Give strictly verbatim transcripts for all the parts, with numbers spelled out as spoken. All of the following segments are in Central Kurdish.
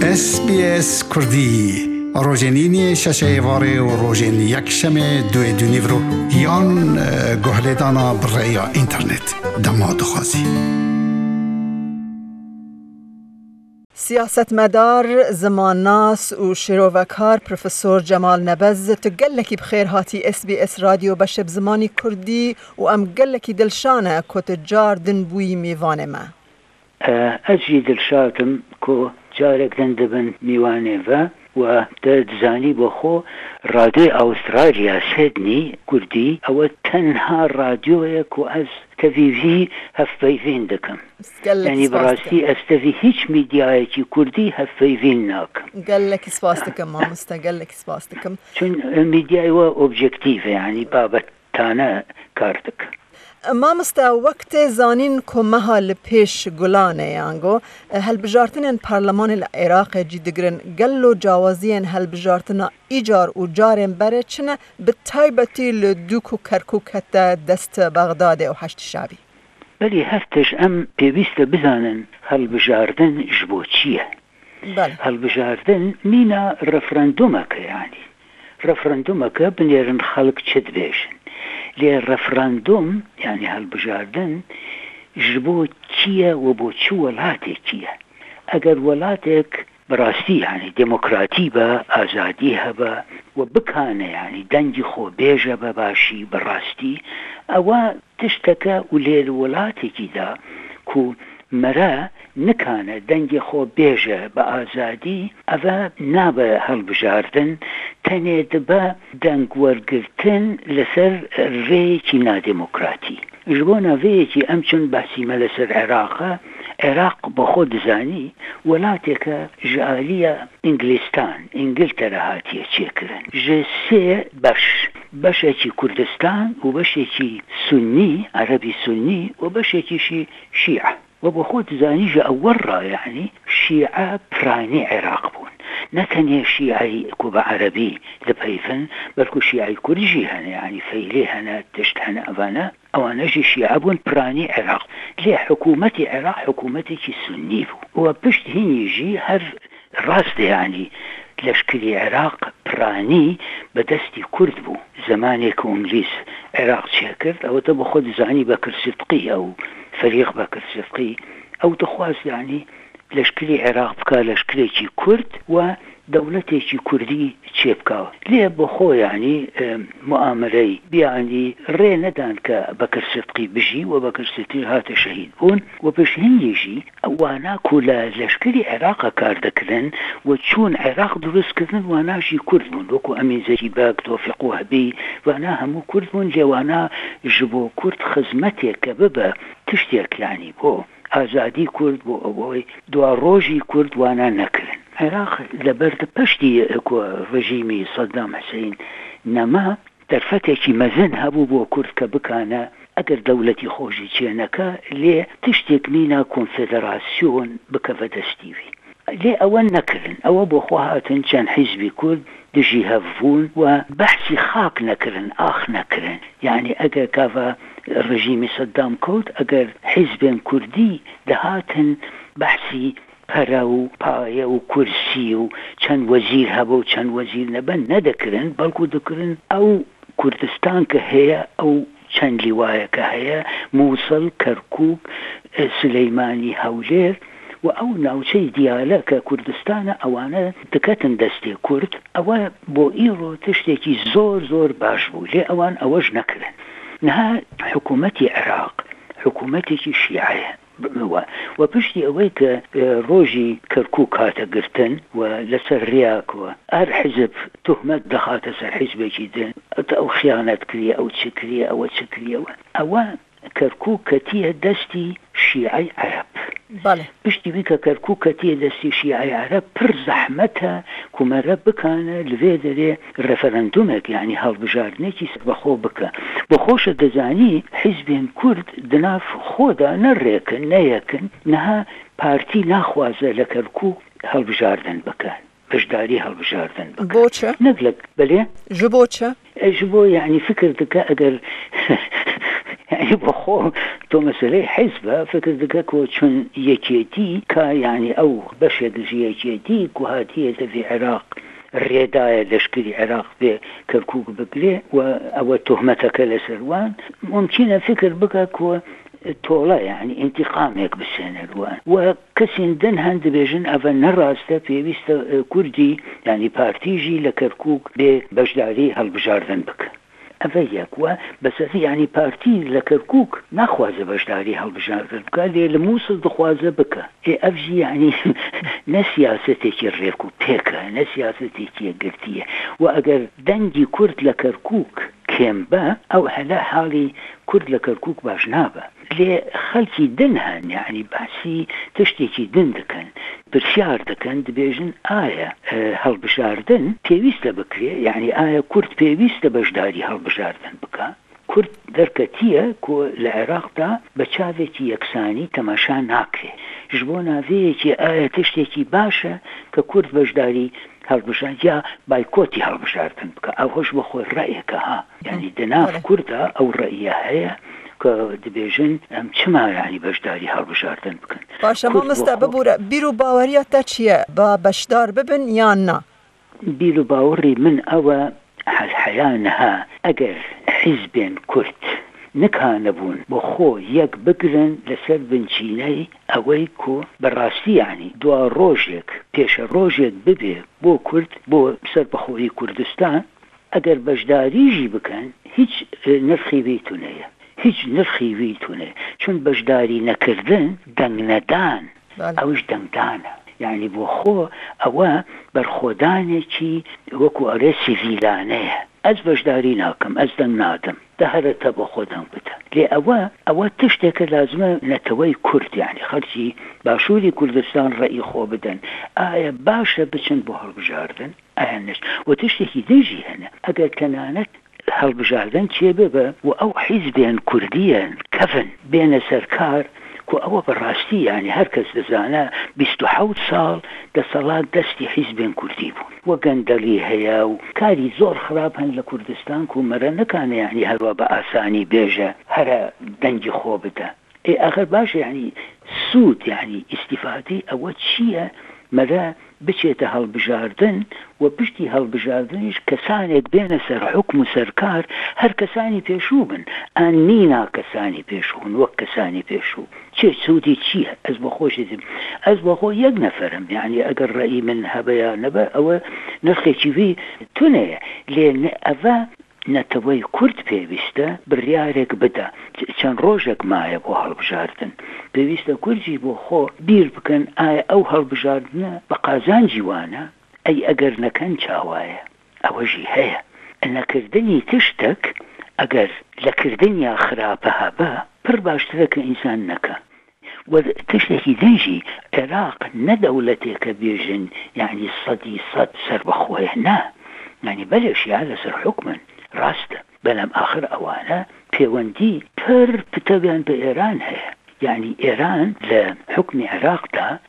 اس بی اس کردی روزنینی ششه واره و روزن یک شمه دوی دونیورو یان گهلدانا برای اینترنت دماد خوازی. سیاستمدار زمانناس و شروکار پروفسور جمال نبز تقلکی بخیر هاتی اس بی اس رادیو بشب زمانی کردی و ام قلکی دلشانه که تجار دن بوی میوانه ما اجی دلشاتم که جارک دن دبن میوانه و و دزانی بخو رادیو استرالیا سیدنی کردی او تنها رادیوی که از تفیفی هفیفین دکم یعنی براستی از تفی هیچ میدیایی که کردی هفیفین ناکم قلك سپاستكم ما مستقلك سپاستكم چون میدیای و اوبجکتیو یعنی بابت تانه کارتک ما مستا وقت زانین که محل پیش گلانه یانگو هل بجارتن پارلمان العراق جدیگرن گلو جوازین هل بجارتنا ایجار و جارن بره چنه به تایبتی لدوکو کرکوک حتی دست بغداد و هشت شعبی بلی هفتش ام پیویست بزانن هل بجاردن جبو چیه بله هل بجاردن مینا رفراندومک یعنی رفراندومک بنیرن خلق چد بیشن لی رفراندوم یعنی هل بجاردن جبو چیه و بو چو ولاتی چیه اگر ولاتک براستی یعنی دموکراتی با آزادی هبا و بکانه یعنی دنجی خو بیجه باشی براستی او تشتکه و لیل ولاتی کی دا کو مرا نکانه دنجی خو بیجه با آزادی او نابه هل بجاردن تنید با دنگ ورگرتن لسر ریچی نا دموکراتی جبونا ویچی امچون بحثی ملسر عراقه عراق بخود زانی ولاتك جالية انجلستان انجلترا هاتيه چيكرن جسي بش بشكي كردستان وبشكي سني عربي سني وبشكي شي شيعة وبخود زاني جاء ورا يعني شيعة براني عراق بون نتنيا شيعي كوبا عربي لبهيفن بلكو شيعي كردجي هنا يعني فيلي هنا تشت هنا أفانا أو نجي شيعة بون براني عراق ليه حكومة عراق حكومتي سني وبشت هين يجي هر راس يعني لشكل عراق براني بدستي كرد بو زمانك وانجليز عراق شاكرت أو تبخد زاني بكر صدقي أو فريق بكر صدقي أو تخواز يعني لشكلي عراق بكا لشكلي كرد ودولتي كردي تشيبكا ليه بخو يعني مؤامري يعني ريندان كبكر صدقي بجي وبكر صدقي هات شهيد بون وبشهين يجي وانا كولا لشكلي عراق كاردكرن وتشون عراق دروس كرن وانا جي كرد بون وكو امين زي باك توفقوه بي وانا همو كرد بون جي وانا جبو كرد خزمتي كببا تشتيك يعني بو آزادی کرد بو اوی دو روزی کرد وانا نکرن عراق لبرد پشتی اکو رژیمی صدام حسین نما درفته کی مزن هبو بو کرد که بکانه اگر دولتی خوشی چینکا لی تشتیک مینا کنفدراسیون بکفه دستیوی لی اول نکرن او بو خواهاتن چند حزبی کرد دجی هفون و بحثی خاک نکرن آخ نکرن یعنی اگر کافا رژیم صدام کود اگر حزب کردی دهاتن بحثی پرا و پایه و کرسی و چند وزیر هبو چند وزیر نبن ندکرن بلکو دکرن او کردستان که هیا او چند لیوایه که هیا موصل کرکوک سلیمانی هولیر و او ناوچه دیاله که کردستان اوانا دکتن دسته کرد او بو ایرو تشتکی زور زور باش بو لی اوان اوش نکرن نها حكومتي عراق حكومتي شيعية وبشتي أويك روجي كركوك هاتا قرتن ولسر رياك وأر حزب تهمت دخات سر حزب جدا أو خيانة كرية أو تشكرية أو تشكرية أو كركوك كتية دستي شيعي عرب بله بشتي بيك كركوك كتية دستي شيعي عرب پر زحمتها كما رب كان الفيدري الرفراندومك يعني هالبجارنيكي بخو بك بخوش دزاني حزبين كرد دناف خودا نريكن نيكن نها بارتي ناخوازة لكركوك هالبجاردن بكان بجداري هالبجاردن بكان بوچه نقلك بلي جبوچه جبو يعني فكرتك اگر يعني يعني بخو تو مسألة حزبة فكر دكاكو چون يكيتي كا يعني أو بشد يكيتي كوهاتية في عراق الريادة لشكري عراق بكركوك بقلي أو تهمتك لسروان ممكن فكر بكاكو طولا يعني انتقامك بالسنة الوان وكسين دن هند بيجن أفن الراسته في ويست كردي يعني بارتيجي لكركوك ببجداري هالبجاردن بك أفيك بس في يعني بارتي لكركوك نخوازه بجداري هالبجاردن بك اللي لموصل دخوازه بك إيه أفجي يعني نسياستك الريكو بيكا نسياستك قرتية وأجر دنجي كرد لكركوك كيمبا أو حلا حالي كرد لكركوك باجنابا لي خلتي دنهن يعني بحسي تشتكي دن دكن برشار دكن دبيجن آية أه هالبشاردن بيويست بكري يعني آية كرد بيويست بجداري هالبشاردن بكا كرد دركتية كو العراق دا بچاوكي يكساني تماشا ناكري جبونا فيكي آية تشتكي باشا ككرد بجداري هالبشار يا بايكوتي هالبشاردن بكا أو خوش بخوي رأيك ها يعني دناف كردا أو رأيها هي كدبيجن ام چما يعني بشداري هالبشاردن بكن باشا ما مستعببورة بيرو باوريا تاچيه با بشدار ببن يا نا بيرو باوري من أو الحيانها أجر حزبين كرد نكانبون بخو يك بقرن لسر بنشيني أويكو براسي يعني دوا روجيك بيش روجيك ببي بو كرد بو سر بخوي كردستان أجر بشداري جي بكن هيج نرخي بيتونيه هیچ نرخی ویتونه چون بجداری نکردن دنگ ندان اوش دنگ دانه یعنی بو خو او برخودانه چی وکو اره سیویلانه از بجداری ناکم از دنگ نادم ده هر تبا خودم بده لی او او تشتک لازمه نتوی کرد يعني خلچی باشوری کردستان رأی خو بدن آیا باشه بچن بو هر بجاردن آیا نشت و تشتکی دیجی هنه اگر کنانت هالبجاردن چه ببه و او حزبين كرديا كفن بين سركار كو او بالراستي يعني هركز دزانا بيستو حوت صال دا صلاة دستي حزبين كردي بون وقندلي هيا وكاري زور خراب هن لكردستان كو مرة كان يعني هروا بآساني بيجا هرا دنجي خوبتا اي اخر باش يعني سود يعني استفادي او تشيه مرة بچێتە هەڵبژاردن و پشتی هەڵبژاردنیش کەسانێک بێنە سەر حکم و سەرکار هەر کەسانی پێشوو بن ئەن نینا کەسانی پێشوون وەک کەسانی پێشوو چێ سوودی چییە ئەس بۆ خۆشیدم ئەس بۆ خۆ یەک نەفەرم یعنی ئەگەر ڕەئی من هەبەیە نەبە ئەوە نرخێکی وی تونەیە لێ ئەڤە نەتەوەی کورد پێویستە بڕیارێک بدە چەند ڕۆژێک مایە بۆ هەڵبژاردن پێویستە کورجی بۆ خۆ بیر بکەن ئایا ئەو هەڵبژاردنە بە قازانجی وانە ئەی ئەگەر نەکەن چاوایە ئەوەژی هەیە نەکردنی تشتێک ئەگەر لەکردنیا خراپە هەبە پڕ باشترە کە ئینسان نەکە و تشتێکی دەنجی عێراق نەدەوڵەتێکە بێژن یعنی سەدی سەد سەر بەخۆیە نا يعني بلشيا لسر حكما راسته بلام آخر أوانا بيواندي پر بتبين بإيران هي يعني إيران لحكم عراق دا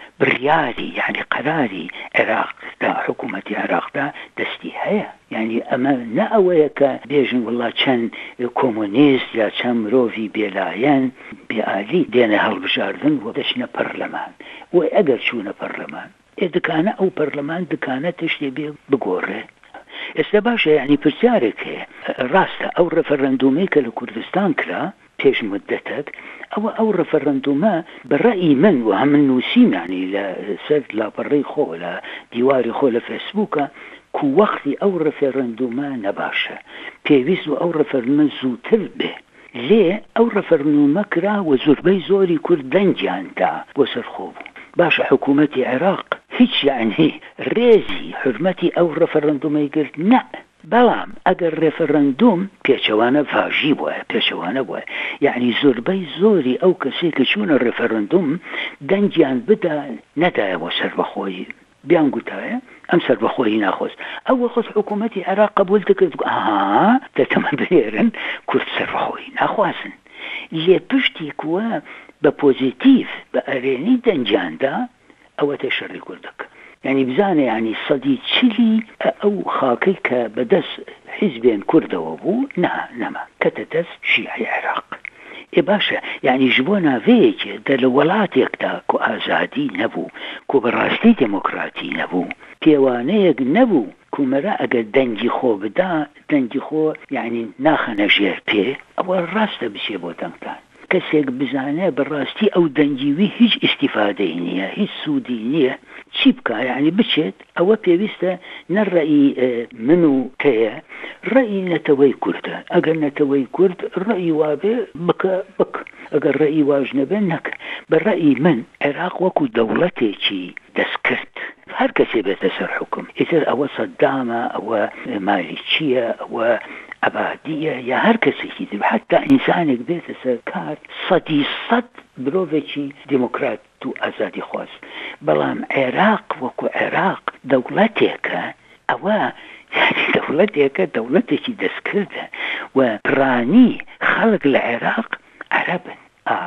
لبرياري يعني قراري عراق دا حكومة عراق دا دستي هي يعني أما نأويك بيجن والله كان كومونيست يا كان مروفي بيلايان بيالي دينا هالبجاردن ودشنا برلمان وأقل شونا برلمان إذا كان أو برلمان إذا كانت تشتبه بقوره استباشا يعني برسيارك راستا أو رفرندوميك لكردستان كرا بيش مدتك أو أو رفرندوما بالرأي من وهم النوسيم يعني لا سرد لا بري خو لا ديواري خو لفيسبوكا كو وقتي أو رفرندوما نباشا بيويسو أو رفرندوما زوتر به ليه أو رفرندوما كرا وزربي زوري كردن جانتا وسر خوب باشا حكومة عراق هيش يعني ريزي حرمتي أو رفرندوم يقول لا بلام أجر رفرندوم بيشوانا فاجي بوه بيشوانا بوه يعني زربي زوري أو كسيك شون الرفرندوم دنجيان بدا ندا وسر بخوي بيان قلتها أم سر بخوي ناخذ أول خذ حكومة عراق قبول تكذب آه تتم بيرن كل سر بخوي ناخذن اللي بشتي كوا ببوزيتيف بأريني دنجان دا أو تشري كردك يعني بزانه يعني صديق شلي أو خاكيك بدس حزبين كرد وابو نا نما كتتس شيعي عراق ای باشە یعنی ji بۆ ناوەیەکێ دە لە وڵاتێکدا کو ئازادی نەبوو کو بەڕاستی دموکراتی نەبوو پێوانەیەک نەبوو کومەرە ئەگەر دەنگی خۆ بدا دەنگی خۆ یعنی ناخەنە ژێر پێ ئەوە ڕاستە بچێ بۆ دەنگتان کەسێک بزانێ بەڕاستی ئەو دەنگیوی هیچ ئیسیفادەی نییە هیچ سوودی نییە چی بکە یعنی بچێت ئەوە پێویستە نەڕەئی من و تەیە ڕەئی نەتەوەی کوردە ئەگەر نەتەوەی کورد ڕەئی وابێ بکە بک ئەگەر ڕەئی واژ نەبێ نەکە بە ڕەئی من عێراق وەکو دەوڵەتێکی دەستکرد هەر کەسێ بێتە سەر حکم ئیتر ئەوە سەدامە ئەوە مالیکیە ئەوە ئەبادیە یا هەر کەسێکی تر حتا ئینسانێک بێتە سەر کار سەدی سەد مرۆڤێکی دیموکرات و ئازادی خواست بەڵام عێراق وەکو عێراق دەوڵەتێکە ئەوە یعنی دەوڵەتێکە دەوڵەتێکی دەستکردە و پرانی خەڵک لە عێراق عەرەبن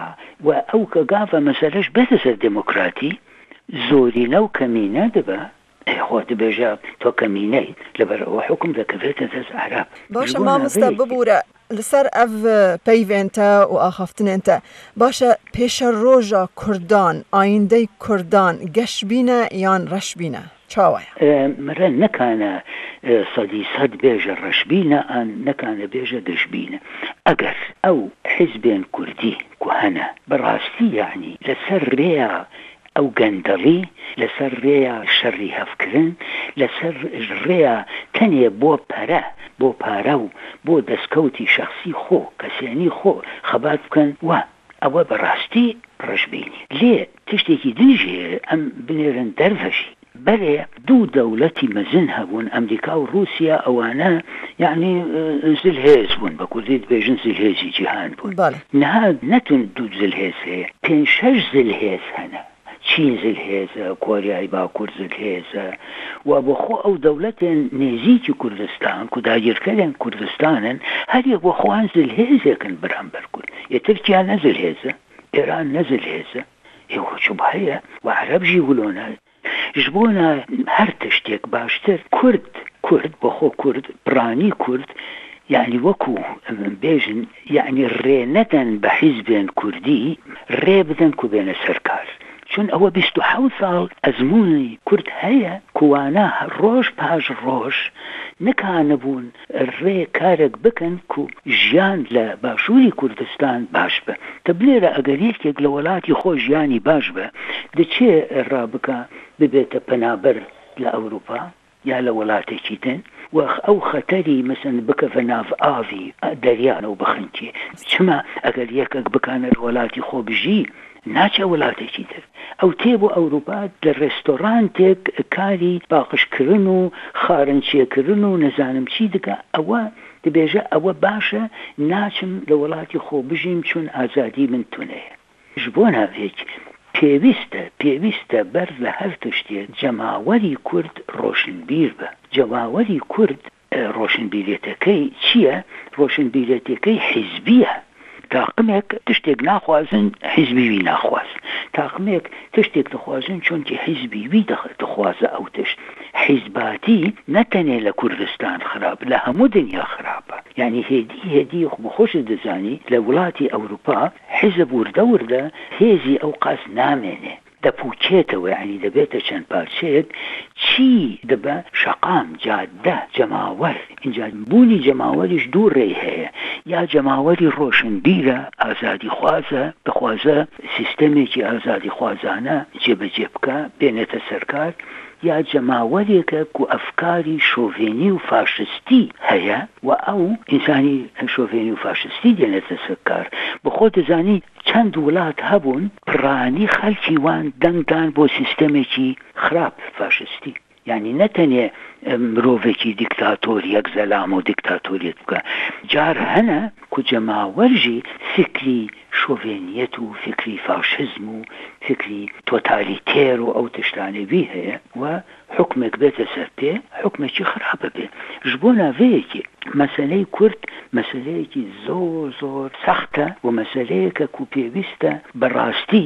و ئەو کە گاڤە مەسەلەش بێتە سەر دموکراتی زۆرینە و کەمینە دەبە خۆ دەبێژە تۆ کەمینەی لەبەرەوە حکم دەکەوێتە دەست عەرەب باشە مامۆستا ببوورە لەسەر ئەv پەیوێنتە و ئاخافتنێنتە باشە پێشە ڕۆژە کوردان ئایندەی کوردان گەشبینە یان ڕەشبینە چاوایە مرە نەکانە سەدی سەد بێژە ڕەشبینە ئەن نەکانە بێژە گەشبینە ئەگەر ئەو حیزبێن کوردی کوهەنە بەڕاستی یعنی لەسەر ڕێیا ئەو گەندەڵی لەسەر ڕێیا شەڕی هەفکردن لەسەر ڕێیا تەنێ بۆ پەرە بۆ پارە و بۆ دەستکەوتی شخصی خۆ کەسێنی خۆ خەبات بکەن وە ئەوە بەڕاستی ڕەشبینی لێ تشتێکی دژێ ئەم بنێرن دەرڤەشی بەڵێ دوو دەوڵەتی مەزن هەبوون ئەمریکا و رووسیا ئەوانە یعنی زلهێز بوون بە کوردی دەبێژن زلهێزی جیهان بوون نەها نەتون دوو زلهێز هەیە پێنج شەش زلهێز هەنە چین زلهێزە کۆریای باکوور زلهێزە و بۆ خۆ ئەو دەوڵەتێن نێزیکی کوردستان کو داگیرکەرێن کوردستانن هەریەک بۆ خۆیان زلهێزێکن بەرامبەر کورد یە تورکیا نەزلهێزە ئێران نەزلهێزە ئێوە چوب هەیە و عەرەبژی وڵۆنە ji bo her tiştek baştır Kurd Kurd بۆ خۆ کورد پرانی کورد یعنی وەکو بێژن یعنی ڕێ نەدەن بە حیزبێن کوردی ڕێ بدەن کو بێنە سەرکار چون ئەوە بیست و حەوت ساڵ ئەزموونی کورد هەیە کوانە ڕۆژ پاش ڕۆژ نەکانەبوون ڕێ کارێک بکەن کو ژیان لە باشووری کوردستان باش بە تەبلێرە ئەگەر یەکێک لە وڵاتی خۆ ژیانی باش بە دەچێ ڕابکە ببێتە پەنابەر لە ئەوروپا یا لە وڵاتێکی تن وەخ ئەو خەتەری مەسەن بکەفە ناو ئاوی دەریانە و بخنچێ چما ئەگەر یەکێک بکانە لە وڵاتی خۆ بژی ناچە وڵاتێکی تر ئەو تێ بۆ ئەوروپا لە ڕێستۆرانتێک کاری باقشکردن و خارنچێکردن و نەزانم چی دکە ئەوە دەبێژە ئەوە باشە ناچم لە وڵاتی خۆ بژیم چون ئازادی من تونەیە ji بۆ ناوێک پێویستە پێویستە بەر لە هەر تشتێک جەماوەری کورد ڕۆشنبیر بە جەماوەری کورد ڕۆشنبیرێتەکەی چییە ڕۆشنبیرێتەکەی حیزبیە تاقمێک تشتێک ناخوازن حیزبیوی ناخواز تاقمێک تشتێک دەخوازن چونکی حیزبیوی دەخوازە ئەو تشت حیزباتی نەتەنێ لە کوردستان خراپ لە هەموو دنیا خراپە یعنی هێدی هێدی بخۆش دەزانی لە وڵاتی ئەوروپا حیزب وردە وردە هێزی ئەو قاس نامێنێ دەپوچێتەوە یعنی دەبێتە چەند پارچەیەک چی دەبە شەقام جادە جەماوەر اینجا بوونی جەماوەریش دوو ڕێی هەیە یا جەماوەری ڕۆشنبیرە ئازادی خوازە دەخوازە سیستەمێکی ئازادی خوازانە جێبەجێ بکە بێنێتە سەرکار یا جەماوەرێکە کو ئەفکاری شۆڤێنی و فاشستی هەیە و ئەو ئینسانی شۆڤێنی و فاشستی دێنێتە سەرکار بە خۆ دەزانی چەند وڵات هەبوون پڕانی خەڵکی وان دەنگدان بۆ سیستەمێکی خراپ فاشستی یعنی نەتەنێ مرۆڤێکی دیکتاتۆر یەک زەلام و دیکتاتۆریەت بکە جار هەنە کو جەماوەرژی فکری شۆڤێنیەت و فکری فاشزم و فکری تۆتالیتێر و ئەو تشتانەوی هەیە و حکمێک بێتە سەر پێ حکمێکی خراپە بێ ji بۆ ناوەیەکی مەسەلەی کورد مەسەلەیەکی زۆر زۆر سەختە و مەسەلەیەکە کو پێویستە بەڕاستی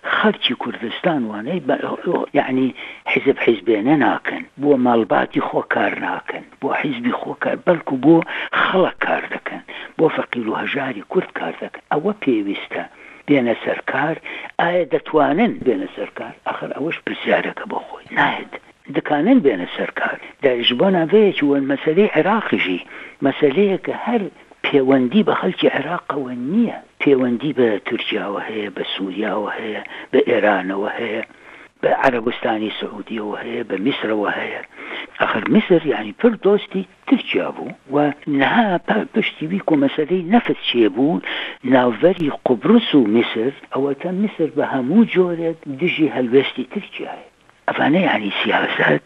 خەڵکی کوردستان وانەی یعنی حیزب حیزبێنە ناکەن، بۆ ماڵباتی خۆ کار ناکەن، بۆ حیزبی خۆ کار، بەڵکو بۆ خەڵک کار دەکەن، بۆ فەقیر و هەژاری کورد کار دەکەن. ئەوە پێویستە بێنە سەرکار. ئایا دەتوانن بێنە سەرکار؟ ئەخر ئەوەش پرسیارەکە بۆ خۆی نایەت. دەکانن بێنە سەرکار. داریش بۆ ناوەیەکی وەن مەسەلەی عێراقیژی مەسەلەیەکە هەر پەیوەندی بە خەڵکی عێراقەوە نییە، پەیوەندی بە تورکیاوە هەیە، بە سووریاوە هەیە، بە ئێرانەوە هەیە، بە عەرەبستانی سعودیەوە هەیە، بە میسرەوە هەیە. ئەخر میسر یعنی پر دۆستی تورکیا بوو و نەها پشتیوی کۆ مەسەلەی نەفت چێ بوو ناوڤەری قوبرس و میسر، ئەوەتە میسر بە هەموو جۆرێک دژی هەلوێستی تورکیایە. ئەفانە یعنی سیاست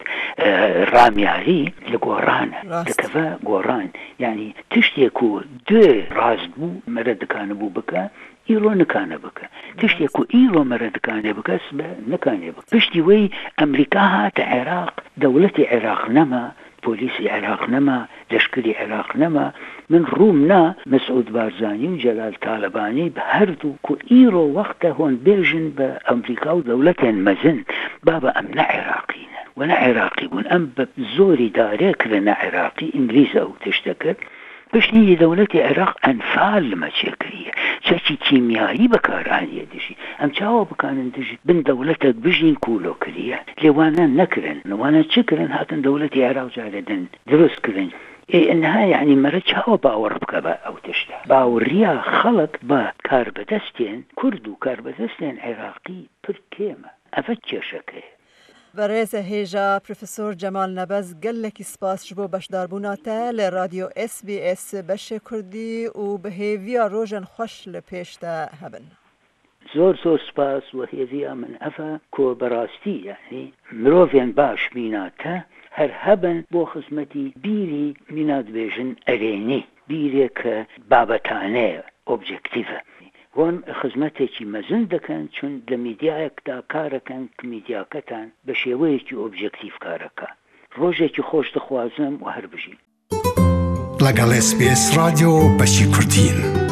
ڕامیاری لە گۆڕانە دەکەوە گۆڕان، یعنی تشتێک و دوێ ڕاست بوو مەرە دکانە بوو بکە ئیرۆ نکانە بکە، تشتێک و ئیرۆ مەرە دکانێ بکەس بە نکانێ بکە. پشتی وەی ئەمریکا هاتە عێراق، دەوڵەتی عێراق نەما، پۆلیسی عێراق نەما، لەشکری عێراق نەما. من ڕووم نا مەسعود بارزانی و جەلال تالەبانی بە هەردوو کو ئیرۆ وەختە هۆن بێژن بە ئەمریکا و دەوڵەتێن مەزن بابە ئەم نە عێراقینە و نە عێراقی بوون، ئەم بە زۆری دارێکرە نە عێراقی ئینگلیزە و تشتەکرد. پشتی دەوڵەتی عێراق ئەنفال لەمە چێکریە، چەکی کیمیایی بەکارانیە دژی ئەم چاوە بکانن دژی بن دەوڵەتێک بژین کوولۆکریە لێوانە نەکردن، نەوانە چکردن هاتن دەوڵەتی عێراق جارێدن دروست کردن. ئەنها یعنی مەرە چاوە باوەڕ بکە بە ئەو تشتە. باوەڕیا خەڵک بە کاربەدەستێن کورد و کاربەدەستێن عێراقی پر کێمە. ئەفە کێشەکەیە. بەڕێزە هێژا پروفسۆر جەمال نەبەز گەلێکی سپاسش بۆ بەشداربووناتە لە رادیۆ اس بی اس بەشێ کوردی و بەهێویە ڕۆژن خۆش لە پێشتە هەبن. زۆر زۆر سپاس و هێویە من ئەفە کۆ بەڕاستی یعنی مرۆڤێن باش بیناتە هەر هەبن بۆ خزمەتی بیری مینادبێژن ئەرێنی بیرێکە بابەتانەیە ئۆبجێکتیڤە. هۆن خزمەتێکی مەزن دەکەن چون لە میدیایەکدا کارەکەن کە میدیاکەتان بە شێوەیەکی ئۆبجێکتیڤ کارەکە. ڕۆژێکی خۆش دەخوازم و هەر بژین لەگەڵ اس بی اس رادیۆ بەشی کوردین.